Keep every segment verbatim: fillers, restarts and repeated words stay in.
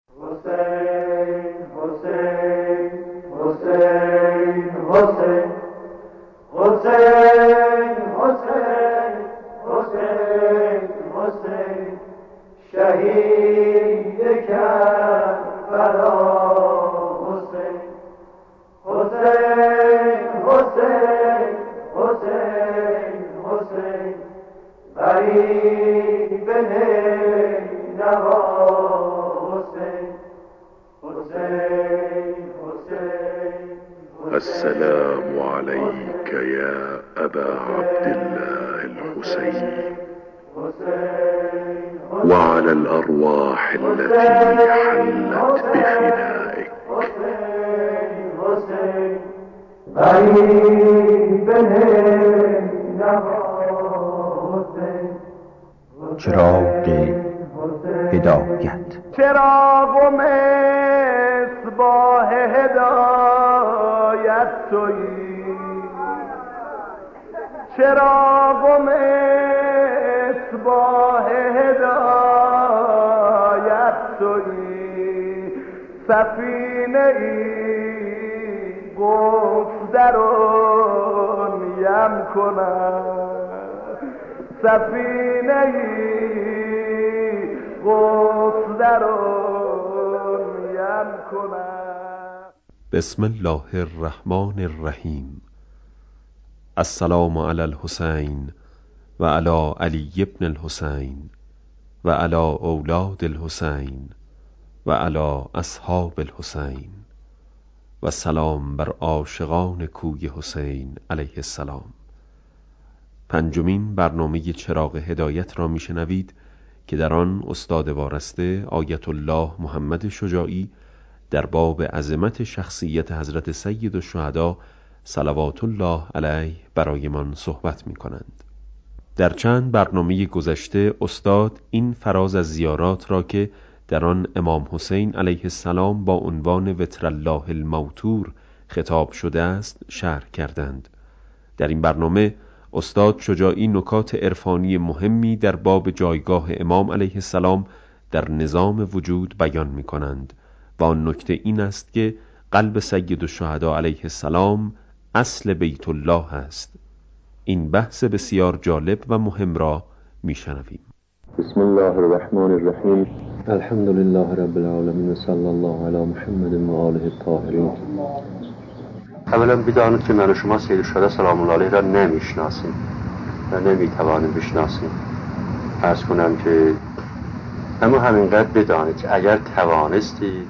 السلام عليك يا أبا عبد الله الحسين وعلى الأرواح التي حلت بفنائك. چراغ هدایت، چراغ و مصباح هدایت تویی، چراغ و مصباح هدایت تویی، سفینه ای گفت درون یم کنم، سفینه ای گفت درون یم کنم. بسم الله الرحمن الرحیم. السلام علی الحسین و علی علی ابن الحسین و علی اولاد الحسین و علی اصحاب الحسین و سلام بر عاشقان کوی حسین علیه السلام. پنجمین برنامه چراغ هدایت را میشنوید که در آن استاد وارسته آیت الله محمد شجاعی در باب عظمت شخصیت حضرت سید الشهدا صلوات الله علیه برایمان صحبت می کنند. در چند برنامه گذشته استاد این فراز از زیارات را که در آن امام حسین علیه السلام با عنوان وتر الله الموتور خطاب شده است شرح کردند. در این برنامه استاد شجاعی نکات عرفانی مهمی در باب جایگاه امام علیه السلام در نظام وجود بیان می کنند و آن نکته این است که قلب سید الشهدا علیه السلام اصل بیت الله است. این بحث بسیار جالب و مهم را می شنویم. بسم الله الرحمن الرحیم. الحمد لله رب العالمین و صلی الله علی محمد و آله الطاهرین. اولا بدانید که من و شما سید الشهدا سلام الله علیه را نمیشناسیم و نمیتوانیم بشناسیم. عرض کنم که اما همینقدر بدانید که اگر توانستید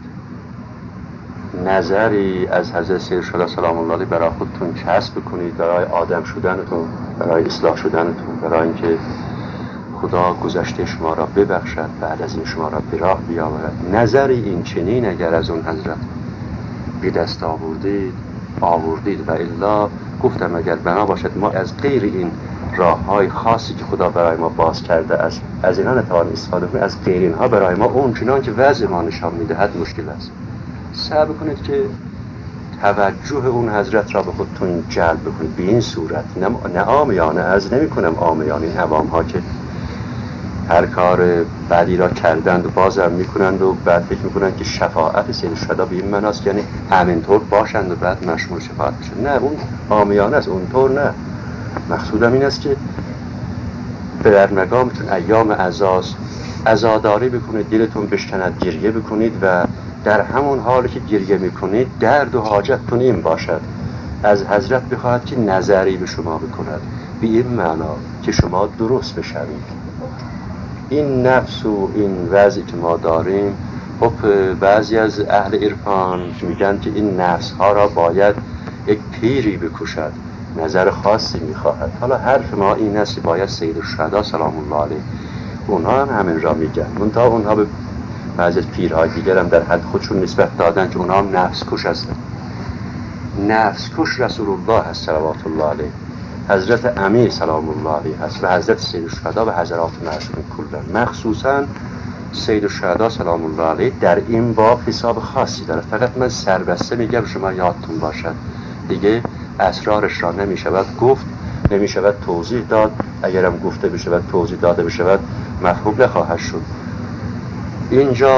نظری از حضرت سید الشهدا سلام الله علیه برای خودتون کسب کنید، برای آدم شدنتون، برای اصلاح شدنتون، برای اینکه خدا گذشته شما را ببخشد، بعد از این شما را به راه بیاورد، نظری این چنین اگر از اون حضرت به دست آوردید آوردید و الا گفتم اگر بنا باشد ما از غیر این راه های خاصی که خدا برای ما باز کرده از از اینها نتوان استفاده کنید، از غیر اینها برای ما اون چنان که وضع ما نشان میدهد مشکل است. سعی کنید که توجه اون حضرت را به خودتون جلب کنید به این صورت، نه نه عامیانه، از نمی کنم عامیانه، این عوام ها که هر کار بعدی را کردند و بازم میکنند و بعد فکر میکنند که شفاعت سید الشهدا به این معناست یعنی همینطور باشند و بعد مشمول شفاعت بشن. نه، اون عامیانه است، اونطور نه. مقصودم این است که به در مقامتون ایام عزاست عزاداری بکنید، دلتون بشکند، گریه بکنید و در همون حالی که گریه میکنید درد و حاجتتون این باشد از حضرت بخواهد که نظری به شما بکند به این معنا که شما درست بشوید. این نفس و این وضعی که ما داریم، خب بعضی از اهل عرفان میگن که این نفس ها را باید یک پیری بکشد، نظر خاصی میخواهد. حالا حرف ما این است که باید سید الشهدا سلام الله علیه، اونها هم همین را میگن، منتها اونها به بعضی از پیرهای دیگر هم در حد خودشون نسبت دادن که اونها هم نفس کش هستن. نفس کش رسول الله هست صلوات الله علیه، حضرت امیر سلام الله علیه هست و حضرت سید الشهدا و حضرات معصومین کلا. مخصوصا سید الشهدا سلام الله علیه در این باب حساب خاصی داره. فقط من سربسته میگم شما یادتون باشد دیگه اسرارش را نمیشود گفت، نمیشود توضیح داد، اگرم گفته بشود توضیح داده بشود مفهوم نخواهد شد. اینجا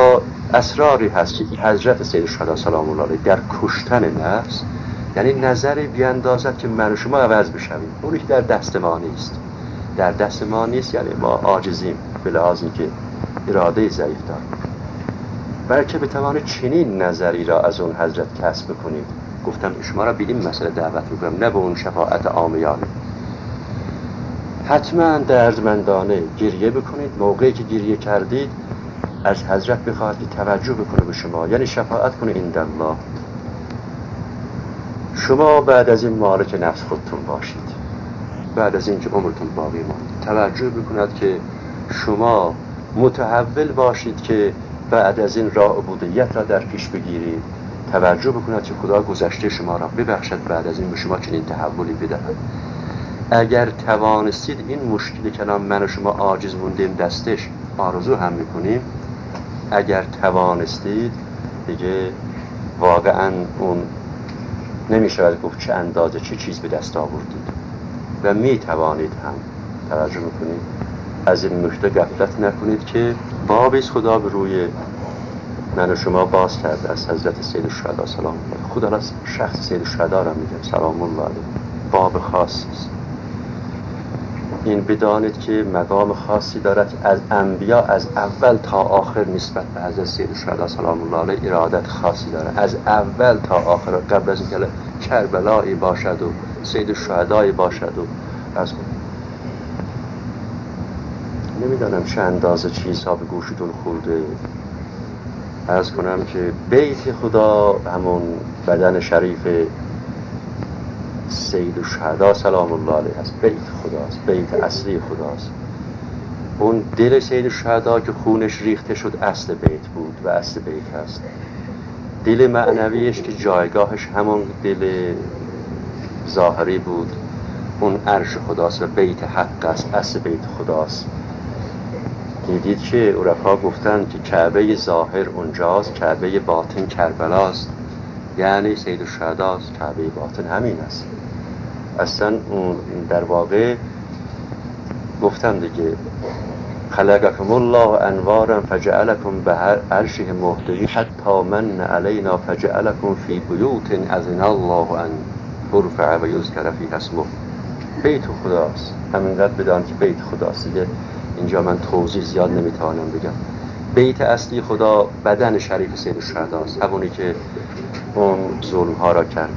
اسراری هست که حضرت سید الشهدا سلام الله علیه در کشتن نفس، یعنی نظری بیاندازد که من و شما عوض بشویم. اونی که در دست ما نیست، در دست ما نیست، یعنی ما عاجزیم به لحاظ اینکه اراده ضعیف داریم. بلکه بتوانید چنین نظری را از اون حضرت کسب بکنید. گفتم شما را به این مسئله دعوت میکنم، نه به اون شفاعت عامیانه. حتما دردمندانه گریه بکنید. موقعی که گریه کردید از حضرت بخواهد که توجه بکنه به شما، یعنی شفاعت کنه عند الله. شما بعد از این مالک نفس خودتون باشید، بعد از این که عمرتون باقی ماند توجه بکند که شما متحول باشید که بعد از این راه عبودیت را در پیش بگیرید. توجه بکند که خدا گذشته شما را ببخشد، بعد از این به شما چنین تحولی بدهد. اگر توانستید این مشکلی که من و شما عاجز موندیم دستش آرزو هم میکنیم، اگر توانستید دیگه واقعا اون نمیشود گفت چه اندازه چه چیز به دست آوردید و می توانید هم توجه میکنید. از این نکته غفلت نکنید که بابی خدا به روی من و شما باز کرده از حضرت سید الشهدا سلام الله علیه. خدا از شخص سید الشهدا را میگه سلام الله علیه، باب خاصی است. این بدانید که مقام خاصی دارد از انبیا از اول تا آخر نسبت به حضرت سید الشهدا سلام الله علیه ارادت خاصی دارد. از اول تا آخر، قبل از اینکه کربلایی باشد و سید الشهدایی باشد و از نمیدانم چه اندازه چیزها به گوشتون خورده. عرض کنم که بیت خدا همون بدن شریف سید الشهدا سلام الله علیه است. بیت خداست، بیت اصلی خداست. اون دل سید الشهدا که خونش ریخته شد اصل بیت بود و اصل بیت هست. دل معنویش که جایگاهش همون دل ظاهری بود، اون عرش خداست و بیت حق است، اصل بیت خداست. دیدید که عرفا گفتن که کعبه ظاهر اونجاست، کعبه باطن کربلاست، یعنی سید الشهداست. کعبه باطن همین است. اصلا اون در واقع گفتم دیگه خلقکم الله انوارا فجعلکم به عرشه مهدی حتی من علینا فجعلکم فی بیوت اذن الله ان ترفع و یذکر فیها اسمه. بیت خداست، همینقدر بدان که بیت خداست. دیگه اینجا من توضیح زیاد نمیتوانم بگم. بیت اصلی خدا بدن شریف سید الشهداست، همونی که اون ظلم ها را کرد.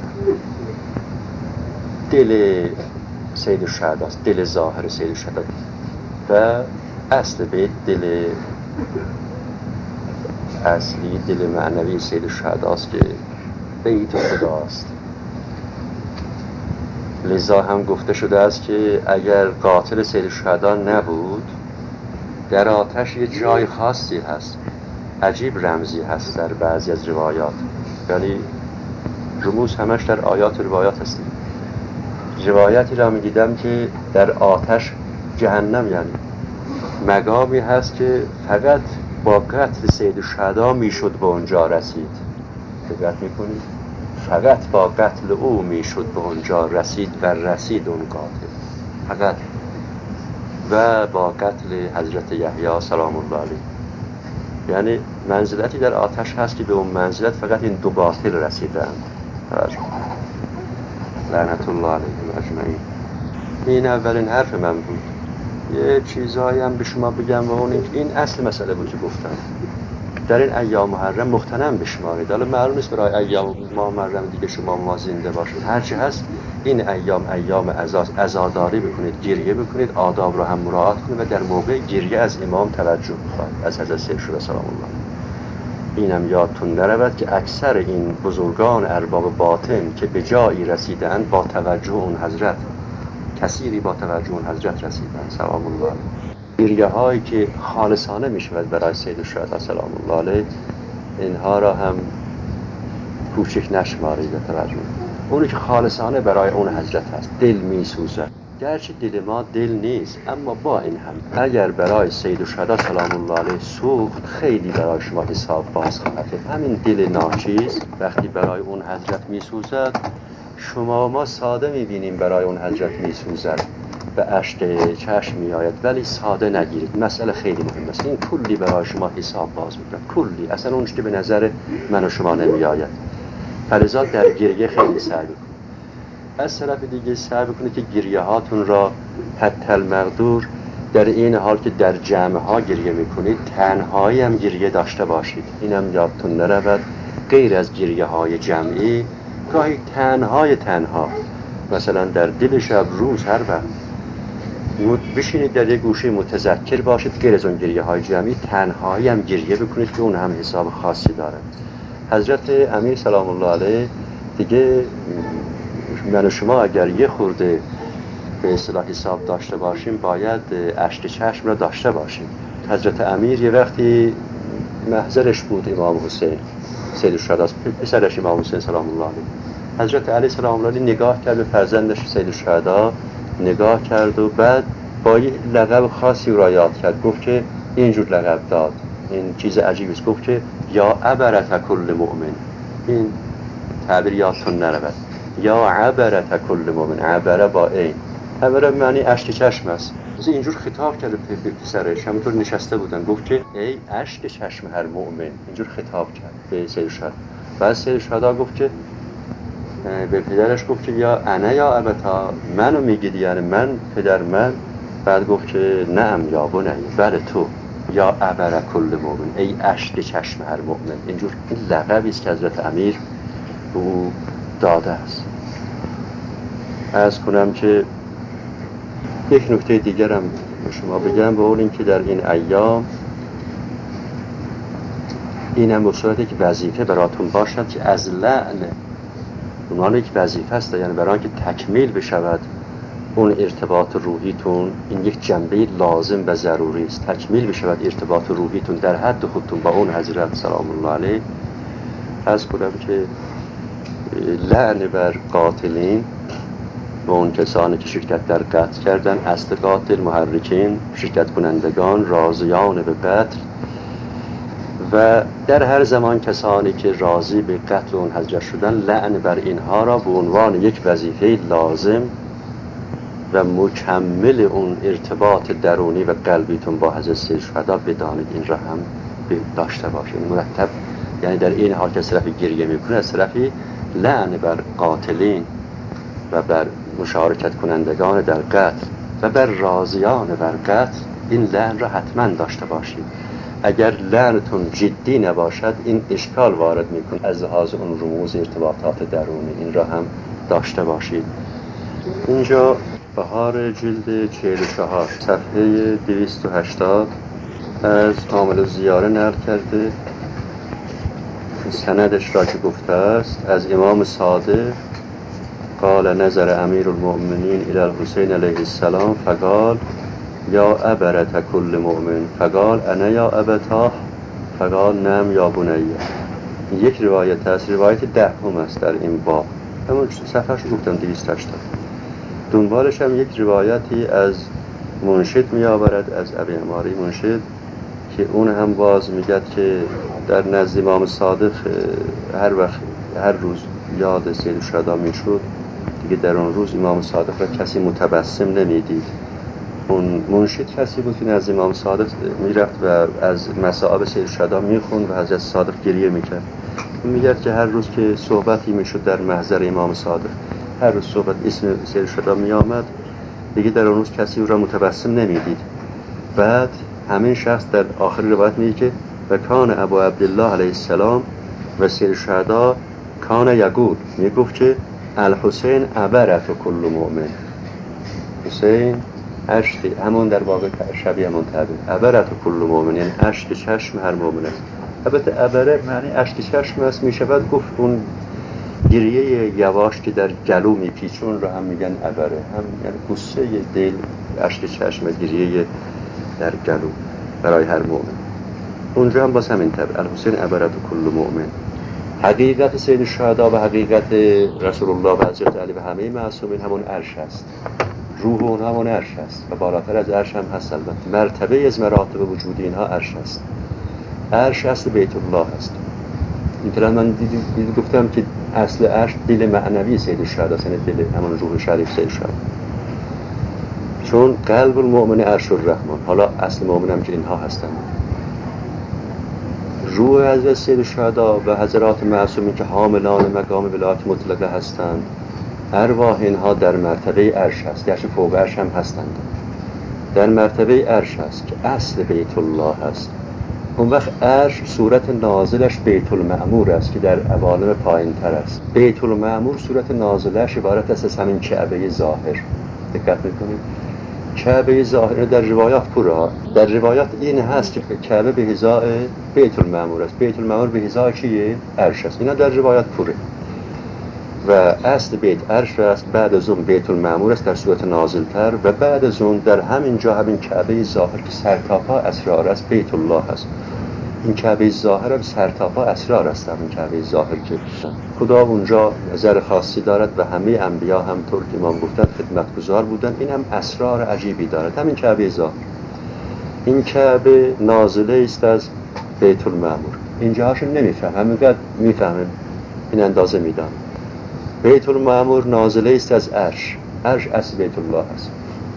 دل سید الشهداست، دل ظاهر سید الشهدا و اصل بیت دل اصلی، دل معنوی سید الشهداست که بیت خداست. لذا هم گفته شده است که اگر قاتل سید الشهدا نبود، در آتش یه جای خاصی هست، عجیب رمزی هست در بعضی از روایات، یعنی رموز همش در آیات و روایات هست. روایتی را می دیدم که در آتش جهنم، یعنی مقامی هست که فقط با قتل سید الشهدا می شد به اونجا رسید. دقت می کنید؟ فقط با قتل او می شد به اونجا رسید و رسید اون قاتل فقط. و با قتل حضرت یحیی سلام الله علیه، یعنی منزلتی در آتش هست که به اون منزلت فقط این دو قاتل رسیدند. لعنت الله علیهم اجمعین. این اولین حرف من بود. یه چیزایی هم به شما بگم و اون این اصل مسئله بود که گفتم. در این ایام محرم مغتنم بشمارید. حالا معلوم نیست برای ایام ما محرم دیگه شما ما زنده باشید، هرچی هست این ایام ایام عزاداری بکنید، گریه بکنید، آداب رو هم مراعات کنید و در موقع گریه از امام توجه بخواهید، از حضرت سید الشهدا سلام الله. اینم یادتون نرود که اکثر این بزرگان ارباب باطن که به جایی رسیدن با توجه اون حضرت، کثیری با توجه اون حضرت رسیدن سلام الله علیه. گریه هایی که خالصانه می شود برای سید الشهدا سلام الله علیه، اینها را هم کوچک نشمارید و توجه. اونی که خالصانه برای اون حضرت هست، دل می سوزد. گرچه دل ما دل نیست، اما با این هم اگر برای سید الشهدا سلام الله علیه سوخت، خیلی برای شما حساب باز خواهد شد. همین دل ناچیز وقتی برای اون حضرت می سوزد، شما ما ساده می بینیم برای اون حضرت می سوزد، به اشک چشم می آید، ولی ساده نگیرید. مسئله خیلی مهم است. این کلی برای شما حساب باز میکنه، کلی، اصلا اونش که به نظر من و شما نمی آید. فلذا در گریه خیلی سعی بکنید. از طرف دیگه سعی بکنید که گریه هاتون را حتی المقدور در این حال که در جمع ها گریه میکنید تنهایی هم گریه داشته باشید. اینم یادتون نرود، غیر از گریه های جمعی گاهی تنهای تنها، مثلا در دل شب روز هر وقت بشینید در یک گوشه متذکر باشید، غیر از اون گریه های جمعی تنهایی هم گریه بکنید که اون هم حساب خاصی داره. حضرت امیر سلام الله علیه دیگه من و شما اگر یه خورده به اصطلاح حساب داشته باشیم باید اشک چشم را داشته باشیم. حضرت امیر یه وقتی محضرش بود امام حسین سید الشهدا، پسرش امام حسین سلام الله علیه. حضرت علی سلام الله علیه نگاه کرد به فرزندش سید الشهدا، نگاه کرد و بعد با یه لقب خاصی را یاد کرد. گفت که اینجور لقب داد، این چیز عجیبی است. گفت که یا عبرت کل مؤمن، این تعبیر یادتون نرود، یا عبرت کل مؤمن، عبره با این، عبره معنی اشک چشم است. از اینجور خطاب کرد به پسرش، همونطور نشسته بودن. گفت که ای اشک چشم هر مؤمن، اینجور خطاب کرد به سید الشهدا. بعد سید الشهدا گفت که به پدرش گفت که یا انا یا ابتا، منو میگید یعنی من پدر من؟ بعد گفت که نعم یا بنی، بله تو، یا عبر کل مؤمن، ای اشک چشم هر مؤمن. اینجور این لقبی است که حضرت امیر به او داده است. عرض کنم که یک نکته دیگرم به شما بگم، به اون این که در این ایام این هم به صورتی که وظیفه براتون باشد که از لعن، اونان یک وظیفه است، یعنی برای که تکمیل بشود اون ارتباط روحیتون، این یک جنبه لازم و ضروری است. تکمیل بشود ارتباط روحیتون در حد خودتون با اون حضرت سلام الله علیه. عرض کنم که لعن بر قاتلین و اون کسانی که شرکت در قتل کردن، اصل قاتل، محرکین، شرکت کنندگان، راضیان به قتل، و در هر زمان کسانی که راضی به قتل اون حضرت شدن، لعن بر اینها را به عنوان یک وظیفه لازم و مکمل اون ارتباط درونی و قلبیتون با حضرت سید الشهدا بدانید. این را هم داشته باشید مرتب، یعنی در این حال که از طرفی گریه میکنه، از طرفی لعن بر قاتلین و بر مشارکت کنندگان در قتل و بر راضیان بر قتل، این لعن را حتما داشته باشید. اگر لعنتون جدی نباشد این اشکال وارد میکنه از لحاظ اون رموز ارتباطات درونی، این را هم داشته باشید. اینجا بهار جلد چهل و چهار صفحه دویست و هشتاد از عامل الزیاره نقل کرده، سندش را که گفته است از امام صادق قال نظر امیر المؤمنین الی الحسین علیه السلام فقال یا ابرت کل مؤمن، فقال انا یا ابتاه، فقال نعم یا بنی. یک روایت است، روایت دهم است در این باب، همون صفحه‌اش گفتم دویست و هشتاد. دنبالش هم یک روایتی از منشد می آورد، از ابی عماری منشد، که اون هم باز میگد که در نزد امام صادق هر وقت هر روز یاد سید الشهدا میشد دیگه در اون روز امام صادق را کسی متبسم نمیدید. اون منشد کسی بود که نزد امام صادق میرفت و از مصائب سید الشهدا میخوند و حضرت صادق گریه میکرد. میگد که هر روز که صحبتی میشد در محضر امام صادق، هر روز صحبت اسم سید الشهدا میآمد، دیگه در اون روز کسی او را متبسم نمیدید. بعد همین شخص در آخر روایت میگه که و کان ابو عبدالله علیه السلام و سید الشهدا کان یقول، میگفت که الحسین عبرت کل مؤمن، حسین اشک، همون در واقع شبیه همون تعبیر، عبرت کل مؤمن یعنی اشک چشم هر مؤمن است. البته عبره معنی اشک چشم است، میشود گفت اون گریه یواش که در گلو میپیچون رو هم میگن عبره، هم یعنی قصه دل، اشک چشم و گریه در گلو برای هر مؤمن. اونجا هم باز همین تعبیر الحسین عبرت کل مؤمن. حقیقت سید الشهدا و حقیقت رسول الله و حضرت علی و همه معصومین همون عرش است، روح اون همون عرش است و بالاتر از عرش هم هست. البته مرتبه از مراتب وجود اینها عرش است. عرش اصل بیت الله است. اینطور من دیدی, دیدی گفتم که اصل عرش دل معنوی سید الشهدا است، یعنی دل همون روح شریف سید الشهدا. چون قلب المؤمن عرش الرحمن، حالا اصل مؤمن هم که اینها هستند، روح حضرت سید الشهدا و حضرات معصومین که حاملان مقام ولایت مطلقه هستند، ارواح اینها در مرتبه عرش هست، گرچه فوق عرش هم هستند، در مرتبه عرش هست که اصل بیت الله هست. اون وقت عرش صورت نازلش بیت المعمور است که در عوالم پایین تر است. بیت المعمور صورت نازلش عبارت است از همین کعبه ظاهر. دقت میکنید؟ کعبه ظاهر در روایات پورا، در روایات این هست که کعبه به حذاء بیت المعمور است، بیت المعمور به حذاء چیه؟ عرش است. اینا در روایات پوره. و اصل بیت عرش است، بعد از اون بیت المعمور است در صورت نازلتر، و بعد از اون در همین جا همین کعبه ظاهر که سرتاپا اسرار است بیت الله است. این کعبه ظاهر هم سرتاپا اسرار است. همین کعبه ظاهر که خدا اونجا نظر خاصی دارد و همه انبیا هم طور که امام گفتند خدمتگزار بودن، این هم اسرار عجیبی دارد. همین کعبه ظاهر، این کعبه نازله است از بیت المعمور. اینجاهاشو نمیفهم، همینقدر میفهمیم، این اندازه میدم. بیت المعمور نازله است از عرش، عرش اصل بیت الله است.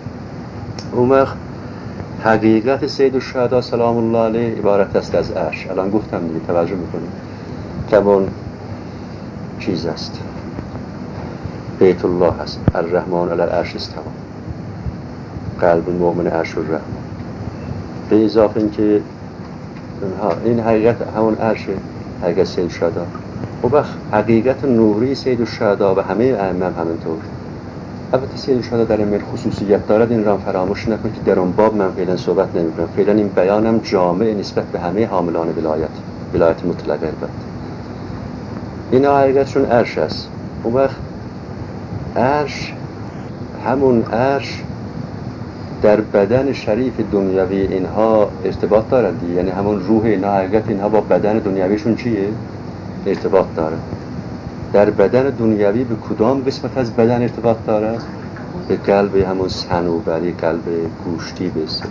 اون وقت حقیقت سید الشهدا سلام الله علیه عبارت است از عرش. الان گفتم دیگه، توجه میکنید؟ کمون چیز است، بیت الله هست. الرحمن علی العرش استوى، قلب المؤمن عرش الرحمن. به اضافه این که این حقیقت همون عرشه، حقیقت سید الشهدا. و وقت حقیقت نوری سید الشهدا و همه ائمه هم همینطور. البته سید الشهدا در این خصوصیت دارد، این را فراموش نکنید که در اون باب من فعلا صحبت نمی‌کنم. فعلا این بیانم جامع نسبت به همه حاملان ولایت، ولایت مطلقه البته. اینا حقیقتشون عرش است. اون وقت عرش، همون عرش در بدن شریف دنیوی اینها ارتباط دارد، یعنی همون روح اینا، حقیقت اینها با بدن دنیویشون چیه؟ ارتباط دارد. در بدن دنیوی به کدام قسمت از بدن ارتباط دارد؟ به قلب همون صنوبری، قلب گوشتی به اصطلاح.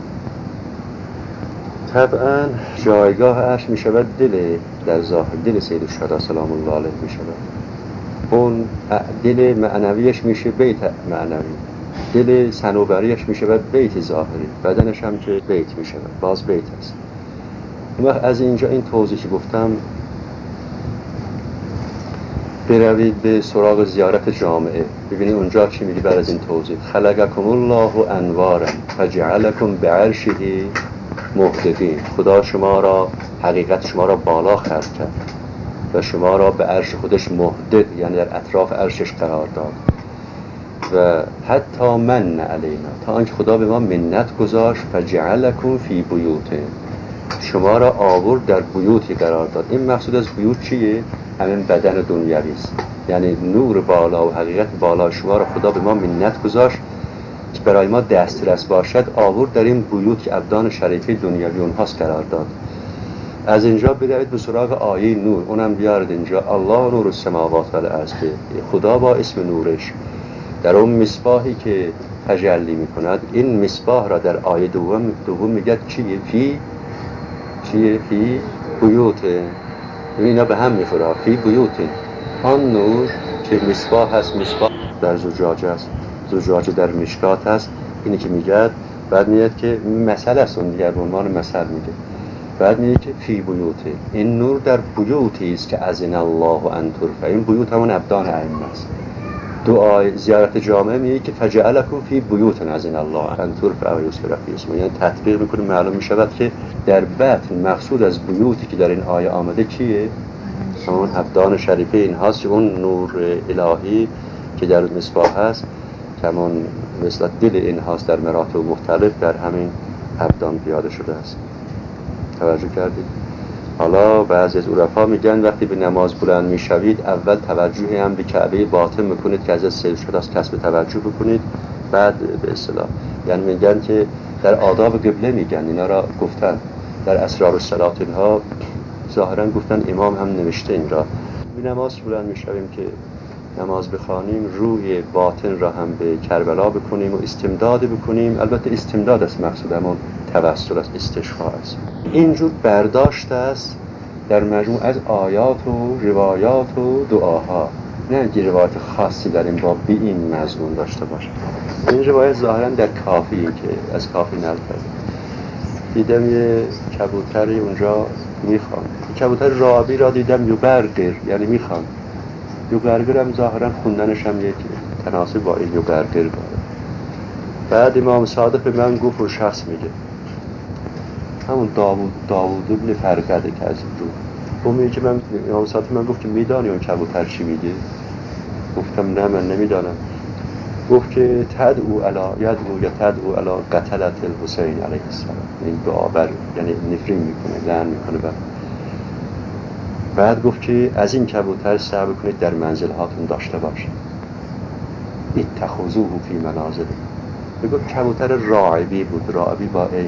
طبعا جایگاه عرش می شود دل، در ظاهر دل سید الشهدا سلام الله علیه می شود. اون دل معنویش میشه بیت معنوی، دل صنوبریش می شود بیت ظاهری، بدنش هم که بیت می شود، باز بیت است. اما از اینجا این توضیح که گفتم بروید به سراغ زیارت جامعه، ببینید اونجا چی میگه بعد از این توضیح. خلقکم الله انوارا فجعلکم بعرشه مهددین. خدا شما را، حقیقت شما را بالا خلق کرد و شما را به عرش خودش مهدد، یعنی در اطراف عرشش قرار داد. و حتی من علینا، تا آنکه خدا به ما منت گذاشت، فجعلکم فی بیوت، شما را آورد در بیوتی قرار داد. این مقصود از بیوت چیه؟ همین بدن دنیوی است. یعنی نور بالا و حقیقت بالا شما را خدا به ما منت گذاشت که برای ما دسترس باشد، آورد در این بیوت که ابدان شریفه دنیوی اونهاست قرار داد. از اینجا بروید به سراغ آیه نور، اونم بیارد اینجا. الله نور السماوات و الارض، که خدا با اسم نورش در اون مصباحی که تجلی میکند، این مصباح را در آیه دوم دوم میگه چیه؟ فی چیه؟ فی بیوت. اینا به هم میخوره. فی بیوت، آن نور که مصباح هست، مصباح در زجاجه است، زجاجه در مشکات هست، اینی که میگه. بعد میاد که مثل است، اون دیگر به عنوان مثل میگه. بعد میگه که فی بیوت، این نور در بیوتی است که اذن الله ان ترفع. این بیوت همون ابدان ائمه است. دعای زیارت جامعه میگه که فجعلکم فی بیوت اذن الله ان ترفع و یذکر فیه اسمه. یعنی تطبیق میکنه، معلوم میشود که در بطن مقصود از بیوتی که در این آیه آمده کیه؟ همون ابدان شریفه این هاست که اون نور الهی که در مصباح هست، که همون مثل دل این هاست، در مراتب مختلف در همین ابدان پیاده شده است. توجه کردید؟ حالا بعضی از عرفا میگن وقتی به نماز بلند میشوید، اول توجه هم به کعبه باطن میکنید که از سید شده است، کسب توجه بکنید. بعد به اصطلاح یعنی میگن که در آداب قبله میگن، اینا را گفتن در اسرار الصلاه اینها ظاهرا گفتن، امام هم نوشته این را. به نماز بلند میشویم که نماز بخوانیم، روی باطن را هم به کربلا بکنیم و استمداد بکنیم. البته استمداد است مقصود، همون توسل است، استشفاء است. اینجور برداشت است در مجموع از آیات و روایات و دعاها. نه اینکه روایت خاصی در این باب به این مضمون داشته باشه. این روایت ظاهرا در کافی که از کافی نقل کرده. دیدم یه کبوتری اونجا میخوان، کبوتر رابی را دیدم یوبرگر، یعنی میخوان. یوبرگر هم ظاهرا خوندنش هم یک تناسب با این یوبرگر داره. بعد امام صادق به من گفت و شخص میگه همون داوود داوود ابن فرقده که از رو اون میگه من امام صادق من گفت که میدانی اون کبوتر چی میگه؟ گفتم نه من نمیدانم. گفت که تدعو علا یدعو یا تدعو علا قتلت الحسین علیه السلام، این دعا بر یعنی نفرین میکنه، لعن میکنه بر. بعد گفت که از این کبوتر سعی کنید در منزل هاتون داشته باشید، اتخذوه فی منازل. گفت کبوتر راعبی بود، راعبی با این.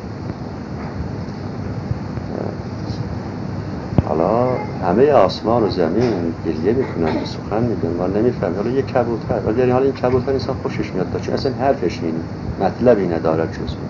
حالا همه آسمان و زمین گریه میکنن و سخن میگن، ما نمیفهمیم. حالا یک کبوتر، ولی یعنی حالا این کبوتر انسان خوشش میاد تا چون اصلا حرفش این مطلبی ندارد جز اون.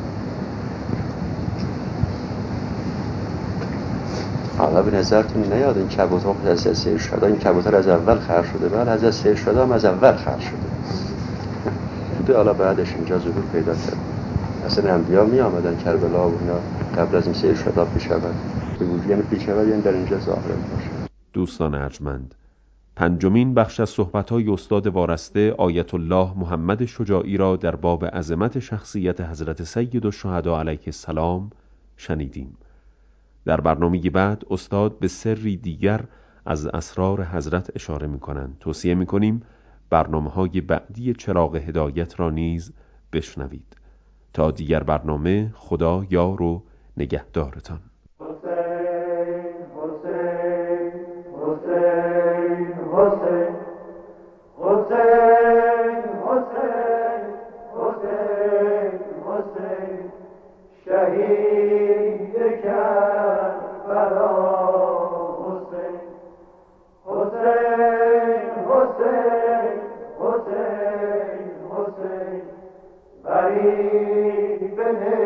حالا به نظرتون نیاد این کبوتر از از سیر شده، این کبوتر از اول خر شده، بعد از از سیر شده هم از اول خر شده. تو حالا بعدش اینجا ظهور پیدا کرد. اصلا انبیا می آمدن کربلا و اینا قبل از این سیر شده پیش شود. به وجود یعنی پیش شود یعنی در اینجا ظاهر باشه. دوستان ارجمند، پنجمین بخش از صحبت‌های استاد وارسته آیت الله محمد شجاعی را در باب عظمت شخصیت حضرت سید الشهدا علیه السلام شنیدیم. در برنامه بعد استاد به سری دیگر از اسرار حضرت اشاره می‌کنند. توصیه می‌کنیم برنامه‌های بعدی چراغ هدایت را نیز بشنوید. تا دیگر برنامه، خدا یار و نگهدارتان. Bari bene